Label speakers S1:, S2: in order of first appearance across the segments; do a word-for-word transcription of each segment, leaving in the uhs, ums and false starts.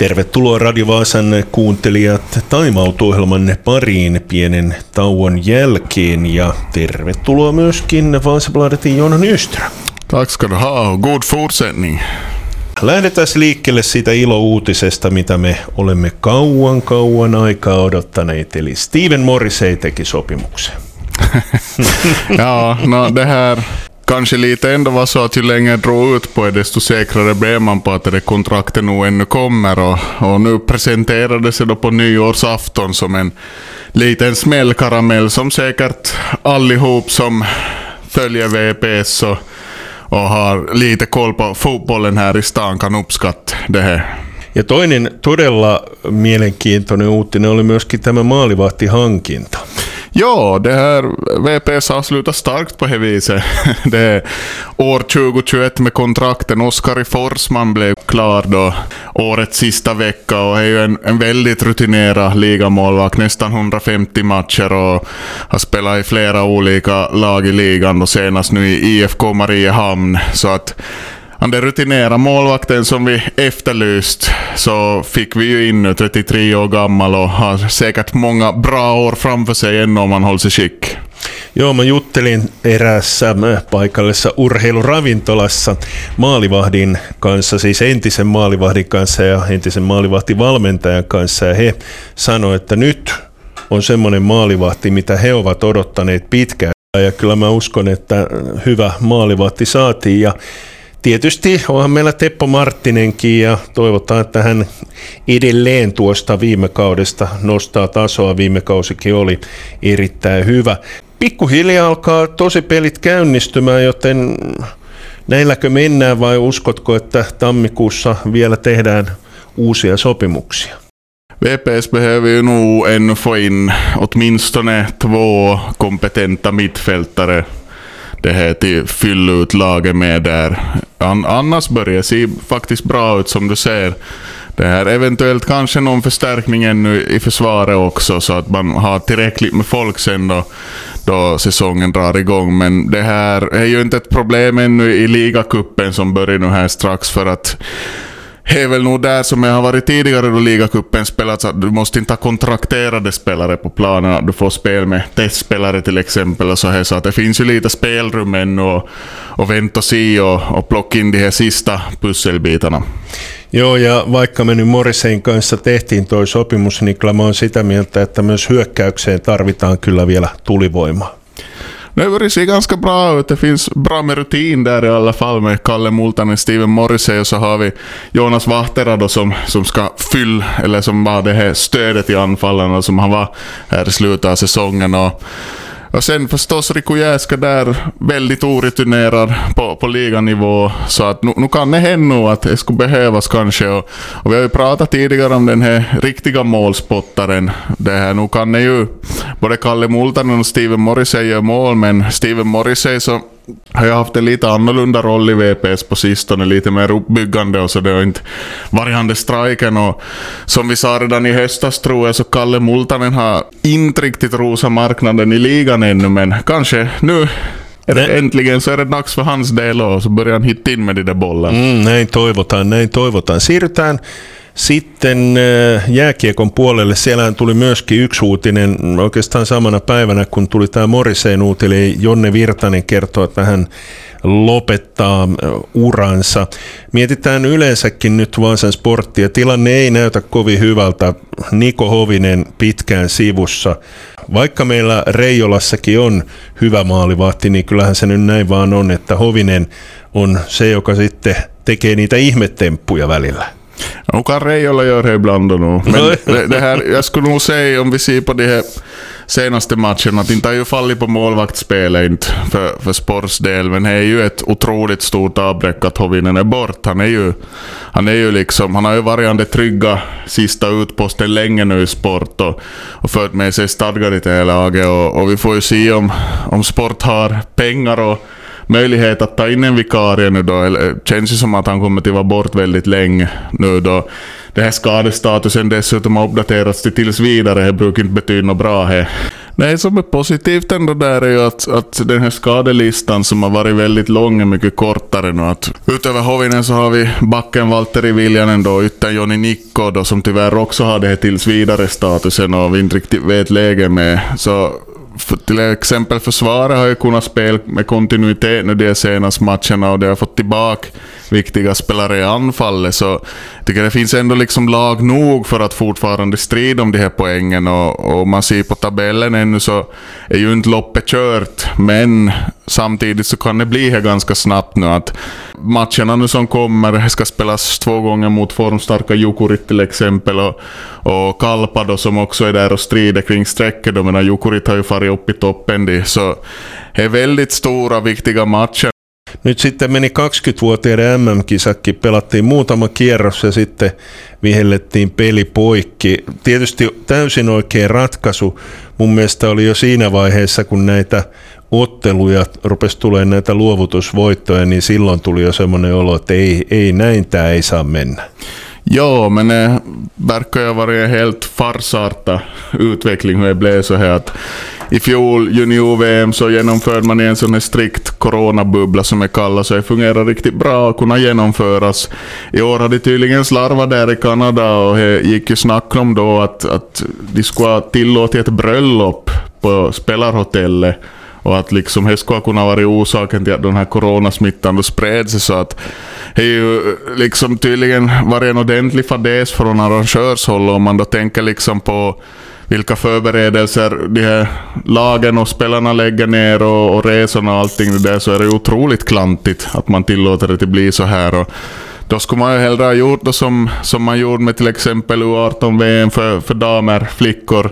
S1: Tervetuloa Radio Vaasan kuuntelijat Time Out-ohjelman pariin pienen tauon jälkeen ja tervetuloa myöskin Vasabladetin Joona Nyström.
S2: Tack ska du ha, god fortsättning.
S1: Lähdetään liikkeelle siitä ilouutisesta, mitä me olemme kauan kauan aikaa odottaneet, eli Steven Morrissey teki sopimuksen.
S2: Ja, no det här kanske lite ändå var så att ju längre drog ut på det, desto säkrare blev man på att det kontraktet nog ännu kommer. Och, och nu presenterades det då på nyårsafton som en liten smällkaramell som säkert allihop som följer V P S och, och har lite koll på fotbollen här i stan kan uppskatta det här.
S1: Ja toinen todella mielenkiintoinen uutinen oli myöskin tämä maalivahtihankinta.
S2: Ja, det här V P S avslutar starkt på det viset. Det är år tjugohundratjugoett med kontrakten. Oskari Forsman blev klar då årets sista vecka och är ju en, en väldigt rutinerad ligamålvakt, nästan hundrafemtio matcher och har spelat i flera olika lag i ligan och senast nu i I F K Mariehamn. Så att han är rutinerad målvakten som vi efterlyst, så fick vi ju in nu trettiotre år gammal och har säkert många bra år framför sig ännu om han håller sig skick.
S1: Joo, mä juttelin eräässä paikallisessa urheiluravintolassa maalivahdin kanssa, siis entisen maalivahdin kanssa ja entisen maalivahtivalmentajan kanssa, ja he sanoivat, että nyt on semmoinen maalivahti, mitä he ovat odottaneet pitkään, ja kyllä mä uskon, että hyvä maalivahti saatiin, ja tietysti onhan meillä Teppo Marttinenkin ja toivotaan, että hän edelleen tuosta viime kaudesta nostaa tasoa. Viime kausikin oli erittäin hyvä. Pikkuhiljaa alkaa tosi pelit käynnistymään, joten näilläkö mennään vai uskotko, että tammikuussa vielä tehdään uusia sopimuksia?
S2: V P S behöver ju nog ännu få in åtminstone två kompetenta mittfältare det här till fylla ut laget med där. An- annars börjar det se faktiskt bra ut som du ser. Det här eventuellt kanske någon förstärkning ännu i försvaret också så att man har tillräckligt med folk sen då, då säsongen drar igång. Men det här är ju inte ett problem ännu i ligacupen som börjar nu här strax, för att det är väl nog där som jag har varit tidigare då ligacupen spelats, att du måste inte ha kontrakterade spelare på planen, du får spel med testspelare till exempel och så här, så att det finns ju lite spelrum ännu och, och vänta och se och, och plocka in de här sista pusselbitarna.
S1: Joo, ja vaikka me nyt Morriseyn kanssa tehtiin toi sopimus, niin kyllä mä oon sitä mieltä, että myös hyökkäykseen tarvitaan kyllä vielä tulivoimaa.
S2: Nu börjar det se ganska bra ut. Det finns bra med rutin där i alla fall med Kalle Multanen, Steven Morrissey, och så har vi Jonas Vahtera då som, som ska fylla, eller som var det här stödet i anfallarna som han var här i slutet av säsongen. Och, och sen förstås Riku Jäska där, väldigt orutinerad på, på liganivå, så att nu, nu kan det hända att det skulle behövas kanske. Och, och vi har ju pratat tidigare om den här riktiga målspottaren. Det här, nu kan det ju både Kalle Multanen och Steven Morrissey gör mål, men Steven Morrissey så har jag haft en lite annorlunda roll i V P S på sistone, lite mer uppbyggande, och så det har inte varit han det striken. Och som vi sa redan i höstas tror jag, så Kalle Multanen har inte riktigt rosa marknaden i ligan ännu, men kanske nu är det äntligen så är det dags för hans del och så börjar han hitta in med de där bollarna.
S1: Mm, näin toivotaan, näin toivotaan. Siirrytään sitten jääkiekon puolelle. Siellä tuli myöskin yksi uutinen oikeastaan samana päivänä, kun tuli tämä Morriseyn uutinen. Jonne Virtanen kertoo, että hän lopettaa uransa. Mietitään yleensäkin nyt Vaasan Sporttia. Tilanne ei näytä kovin hyvältä. Niko Hovinen pitkään sivussa. Vaikka meillä Reijolassakin on hyvä maalivahti, niin kyllähän se nyt näin vaan on, että Hovinen on se, joka sitten tekee niitä ihmetemppuja välillä.
S2: Nu kan Reijola göra det ibland då nog. Men det, det här, jag skulle nog säga, om vi ser på de här senaste matcherna, att inte har ju fallit på målvaktsspelet inte för, för Sports del, men det är ju ett otroligt stort avbräck att Hovinen är bort. Han är ju, han är ju liksom, han har ju varit det trygga sista utposten länge nu i Sport och, och fört med sig stadgar i det här laget, och, och vi får ju se om, om Sport har pengar och möjlighet att ta in en vikarie nu då. Eller, känns ju som att han kommer att vara bort väldigt länge nu då. Det här skadestatusen dessutom har uppdaterats till tills vidare. Det brukar inte betyda något bra här. Nej, som är positivt ändå där är ju att, att den här skadelistan som har varit väldigt lång är mycket kortare nu. Att utöver Hovinen så har vi backen Valtteri Viljanen då, utan Joni Nikko då, som tyvärr också har det här tills vidare statusen och vi inte riktigt vet läge med. Så för, till exempel försvaret har ju kunnat spela med kontinuitet nu de senaste matcherna och det har fått tillbaka viktiga spelare i anfallet, så jag tycker det finns ändå liksom lag nog för att fortfarande strida om de här poängen och, och man ser på tabellen ännu så är ju inte loppet kört, men samtidigt så kan det bli här ganska snabbt nu att matcherna nu som kommer ska spelas två gånger mot formstarka Jukurit till exempel och, och Kalpa då, som också är där och strider kring strecket då, medan Jukurit har ju farit upp i toppen, så det är väldigt stora viktiga matcher.
S1: Nyt sitten meni kaksikymmentävuotiaiden M M-kisakki, pelattiin muutama kierros ja sitten vihellettiin peli poikki. Tietysti täysin oikea ratkaisu. Mun mielestä oli jo siinä vaiheessa, kun näitä otteluja rupesi tulemaan näitä luovutusvoittoja, niin silloin tuli jo semmoinen olo, että ei, ei näin tämä ei saa mennä.
S2: Ja, men det verkar ju ha varit en helt farsartad utveckling hur det blev så här att i fjol junior-V M så genomförde man en sån här strikt coronabubbla som är kallad, så det fungerar riktigt bra att kunna genomföras. I år hade tydligen slarvat där i Kanada och det gick ju snack om då att, att de skulle ha tillåtit ett bröllop på spelarhotellet. Och att liksom det skulle kunna vara orsaken till att den här coronasmittan då spred sig, så att det är ju liksom tydligen varit en ordentlig fadäs från arrangörshåll om man då tänker liksom på vilka förberedelser de här lagen och spelarna lägger ner och, och resorna och allting det där, så är det otroligt klantigt att man tillåter det att bli så här. Och då skulle man ju hellre ha gjort det som, som man gjorde med till exempel U arton-V M för, för damer, flickor,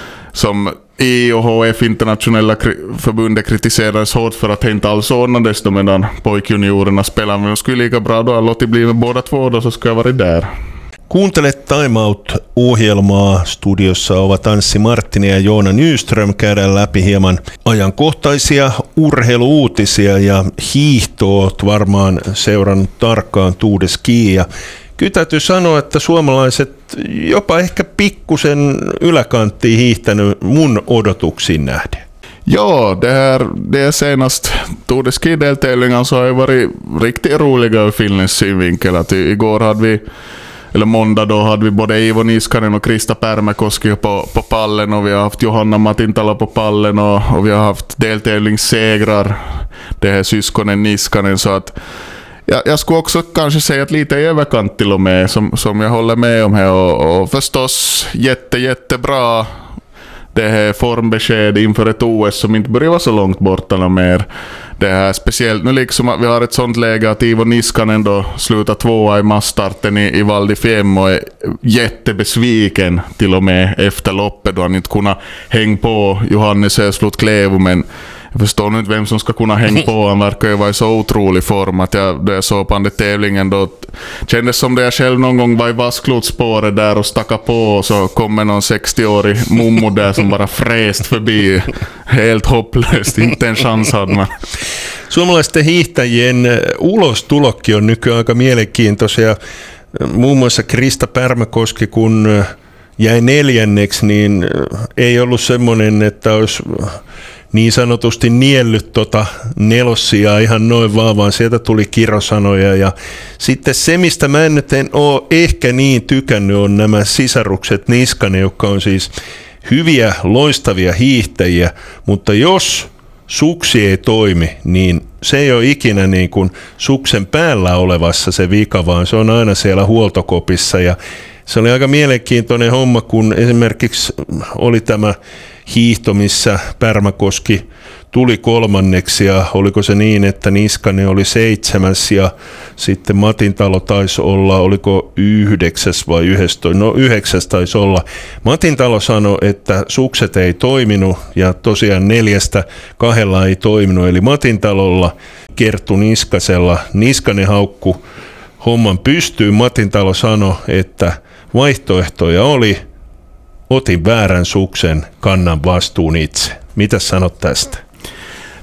S2: som I och H F internationella förbundet kritiserades hårt för att det inte alls ordnades då medan pojkjuniorerna spelar, men de skulle lika bra då låta bli med båda två då, så ska jag vara där.
S1: Kuuntelet Time Out-ohjelmaa. Studiossa ovat Anssi Marttinen ja Joona Nyström. Käydään läpi hieman ajankohtaisia urheiluuutisia ja hiihtoa. Olet varmaan seurannut tarkkaan Tour de Ski. Ja kyllä täytyy sanoa, että suomalaiset jopa ehkä pikkusen yläkanttiin hiihtänyt mun odotuksiin nähden.
S2: Ja, det här det är senast Tour de Ski-deltävlingar så har ju varit riktigt roliga ur Finlands synvinkel. Att igår hade vi, eller måndag då, hade vi både Iivo Niskanen och Krista Pärmäkoski på, på pallen, och vi har haft Johanna Matintalo på pallen och, och vi har haft deltävlingssegrar, det här syskonen Niskanen, så att Ja, jag skulle också kanske säga att lite i överkant till och med, som, som jag håller med om här, och, och förstås jätte, jättebra det här formbesked inför ett O S som inte börjar vara så långt borta mer. Det här speciellt nu liksom att vi har ett sånt läge att Iivo Niskanen då slutar tvåa i massstarten i, i Val di Fiemmo och är jättebesviken till och med efter loppet då han inte kunna hänga på Johannes Hösflot Klevo, men jag förstår nu inte vem som ska kunna hänga på. Han verkar ju vara i så otrolig form att jag, då jag såg på den tävlingen då kändes som det jag själv någon gång var i Vasklotspåret där och stacka på, och så kommer någon sextio-årig mommo där som bara fräst förbi. Helt hopplöst, inte en chans hade man.
S1: Suomalaisten hiihtäjien ulostulokki on nykyään aika mielenkiintoisia. Muun muassa Krista Pärmäkoski, kun jäi neljänneksi, niin ei ollut semmoinen, että olisi niin sanotusti niellyt tota nelossia ihan noin vaan, vaan sieltä tuli kirosanoja. Ja sitten se, mistä mä en nyt en ole ehkä niin tykännyt, on nämä sisarukset Niskanen, jotka on siis hyviä, loistavia hiihtäjiä, mutta jos suksi ei toimi, niin se ei ole ikinä niin kuin suksen päällä olevassa se vika, vaan se on aina siellä huoltokopissa. Ja se oli aika mielenkiintoinen homma, kun esimerkiksi oli tämä hiihto, missä Pärmäkoski tuli kolmanneksi, ja oliko se niin, että Niskanen oli seitsemäs ja sitten Matintalo taisi olla, oliko yhdeksäs vai yhdestoista, no yhdeksäs taisi olla. Matintalo sanoi, että sukset ei toiminut, ja tosiaan neljästä kahdella ei toiminut, eli Matintalolla, Kerttu Niskasella. Niskanen haukku homman pystyyn. Matintalo sanoi, että vaihtoehtoja oli, otin väärän suksen, kannan vastuun itse. Mitä sanot tästä?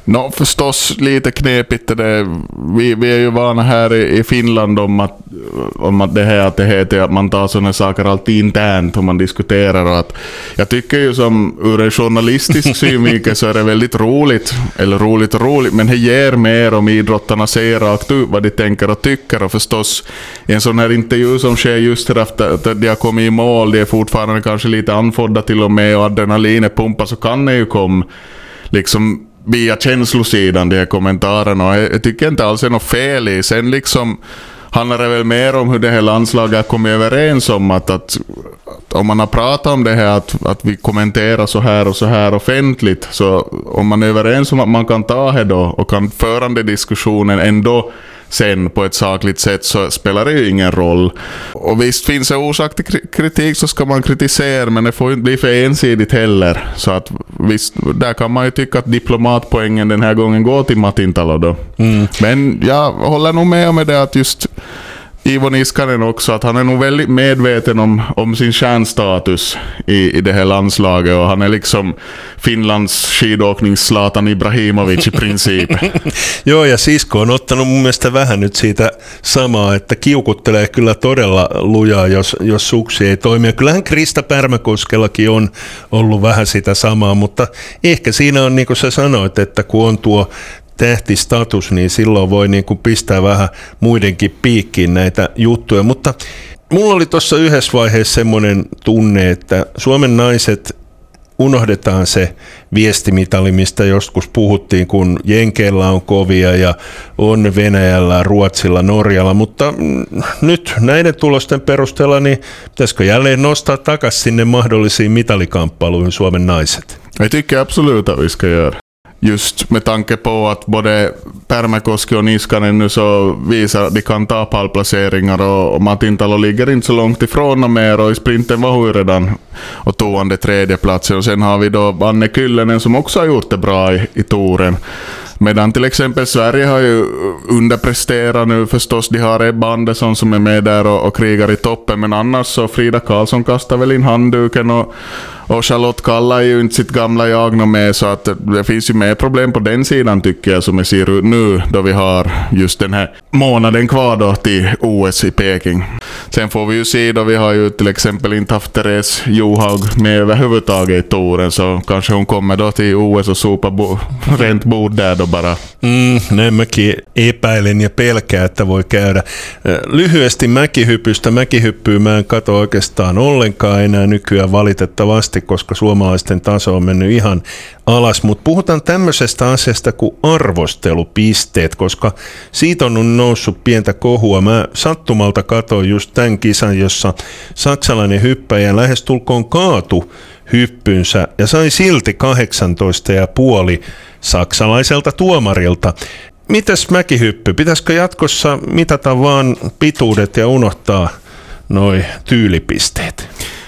S2: No förstås lite knepigt det. Vi, vi är ju vana här i, i Finland om att, om att det här att det heter att man tar sådana saker alltid internt och man diskuterar och att jag tycker ju som ur en journalistisk synvinkel så är det väldigt roligt eller roligt och roligt men det ger mer om idrottarna säger rakt ut vad de tänker och tycker och förstås i en sån här intervju som sker just efter att de har kommit i mål, de är fortfarande kanske lite anfodda till och med och adrenalinet pumpar så kan det ju komma liksom via känslosidan de här kommentarerna och jag tycker inte alls är något fel i. Sen liksom handlar det väl mer om hur det här landslaget kommer överens om att, att, att om man har pratat om det här att, att vi kommenterar så här och så här offentligt så om man är överens om att man kan ta det då och kan föra den diskussionen ändå sen på ett sakligt sätt så spelar det ju ingen roll. Och visst finns det orsak till kritik så ska man kritisera men det får ju inte bli för ensidigt heller. Så att visst, där kan man ju tycka att diplomatpoängen den här gången går till Matintalo då. Mm. Men jag håller nog med om det att just Ivo Niskanen också, att han är nog väldigt medveten om, om sin kärnstatus i, i det här landslaget och han är liksom Finlands skidåknings Zlatan Ibrahimovic i princip.
S1: Joo, ja Sisko on ottanut mun mielestä vähän nyt siitä samaa, että kiukuttelee kyllä todella lujaa, jos, jos suksi ei toimi. Ja kyllähän Krista Pärmäkoskellakin on ollut vähän sitä samaa, mutta ehkä siinä on niin kuin sä sanoit, että kun on tuo tähtistatus, niin silloin voi niin kuin pistää vähän muidenkin piikkiin näitä juttuja. Mutta mulla oli tuossa yhdessä vaiheessa semmoinen tunne, että Suomen naiset unohdetaan se viestimitali, mistä joskus puhuttiin, kun Jenkeillä on kovia ja on Venäjällä, Ruotsilla, Norjalla, mutta nyt näiden tulosten perusteella, niin pitäisikö jälleen nostaa takaisin sinne mahdollisiin mitalikamppailuihin Suomen naiset?
S2: Jag tycker absolut att vi ska göra. Just med tanke på att både Pärmäkoski och Niskanen nu så visar att de kan ta pallplaceringar och, och Matintalo ligger inte så långt ifrån och mer och i sprinten var hon ju redan och tog han det tredje platsen och sen har vi då Anne Kyllönen som också har gjort det bra i, i touren. Medan till exempel Sverige har ju underpresterat nu förstås, de har Ebba Andersson som är med där och, och krigar i toppen men annars så Frida Karlsson kastar väl in handduken och, och Charlotte Kalla är ju inte sitt gamla jag nog med så att det finns ju mer problem på den sidan tycker jag som det ser ut nu då vi har just den här månaden kvar då till O S i Peking. Sen får vi ju se då vi har ju till exempel inte haft Therese Johaug med överhuvudtaget i touren så kanske hon kommer då till O S och sopa bo- rent bord där då bara.
S1: Mm, näin mäkin epäilen ja pelkää, että voi käydä. Lyhyesti mäkihypystä. Mäkihyppyä mä en katso oikeastaan ollenkaan enää nykyään valitettavasti, koska suomalaisten taso on mennyt ihan alas. Mutta puhutaan tämmöisestä asiasta kuin arvostelupisteet, koska siitä on noussut pientä kohua. Mä sattumalta katsoin just tämän kisan, jossa saksalainen hyppäjä lähestulkoon kaatu hyppynsä ja sai silti kahdeksantoista pilkku viisi saksalaiselta tuomarilta. Mitäs mäkihyppy? Pitäisikö jatkossa mitata vaan pituudet ja unohtaa noi tyylipisteet?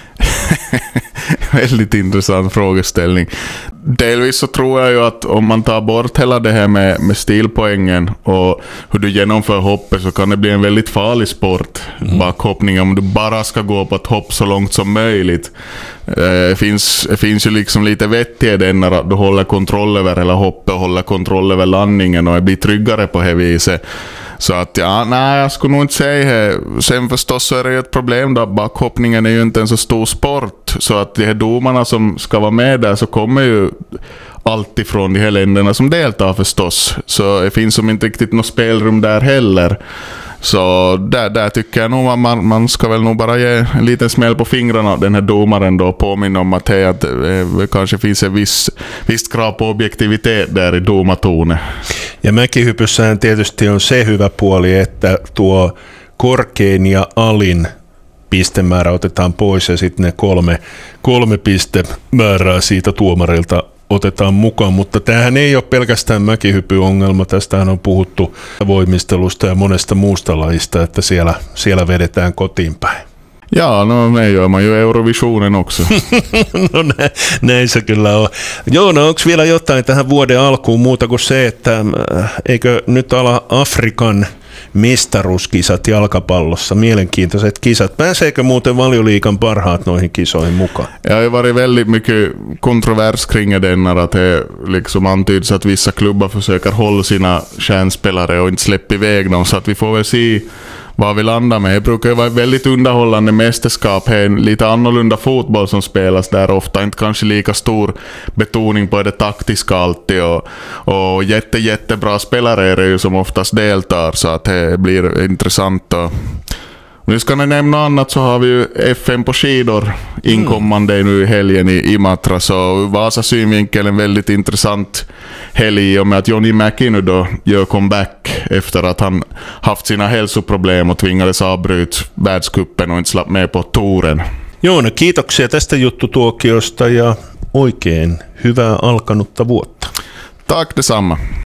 S2: Väldigt intressant frågeställning. Delvis så tror jag ju att om man tar bort hela det här med, med stilpoängen och hur du genomför hoppet så kan det bli en väldigt farlig sport. Mm. Backhoppning om du bara ska gå på ett hopp så långt som möjligt. Det finns, det finns ju liksom lite vett i den när du håller kontroll över hela hoppet och håller kontroll över landningen och blir tryggare på det viset. Så att ja, nej, jag skulle nog inte säga det. Sen förstås så är det ju ett problem då. Backhoppningen är ju inte en så stor sport. Så att de här domarna som ska vara med där så kommer ju allt ifrån de här länderna som deltar förstås. Så det finns som inte riktigt något spelrum där heller. Så där, där tycker jag nog man, man ska väl nog bara ge en liten smäll på fingrarna den här domaren då, påminna om att, hej, att det kanske finns en viss, visst krav på objektivitet där i domartornet.
S1: Ja mäkihypyssähän tietysti on se hyvä puoli, että tuo korkein ja alin pistemäärä otetaan pois ja sitten ne kolme, kolme pistemäärää siitä tuomarilta otetaan mukaan, mutta tämähän ei ole pelkästään mäkihypyongelma, tästähän on puhuttu voimistelusta ja monesta muusta lajista, että siellä, siellä vedetään kotiin päin.
S2: Ja, no det gör man ju Eurovisionen också.
S1: No nä, näin se kyllä on. Joo, no onko vielä jotain tähän vuoden alkuun muuta kuin se, että äh, eikö nyt ala Afrikan mestaruuskisat jalkapallossa, mielenkiintoiset kisat. Pääseekö muuten Valioliigan parhaat noihin kisoihin mukaan?
S2: Det har ju varit väldigt mycket kontrovers kring den när att det liksom antyds att vissa klubbar försöker hålla sina stjärnspelare och inte släppa iväg dem, så att vi får väl se vad vi landar med. Det brukar ju vara ett väldigt underhållande mästerskap, här en lite annorlunda fotboll som spelas där, ofta inte kanske lika stor betoning på det taktiska alltid, och, och jätte jättebra spelare är det ju som oftast deltar, så att det blir intressant. Och nu ska ni nämna annat, så har vi ju F M på skidor inkommande mm. nu i helgen i Imatra, så Vasa synvinkel en väldigt intressant helg, och med att Johnny Mäki nu då gör comeback efter att han haft sina hälsoproblem och tvingades avbryta världscupen och inte slapp med på touren.
S1: Joo, no kiitoksia tästä juttutuokiosta ja oikein hyvää alkanutta vuotta.
S2: Tack detsamma.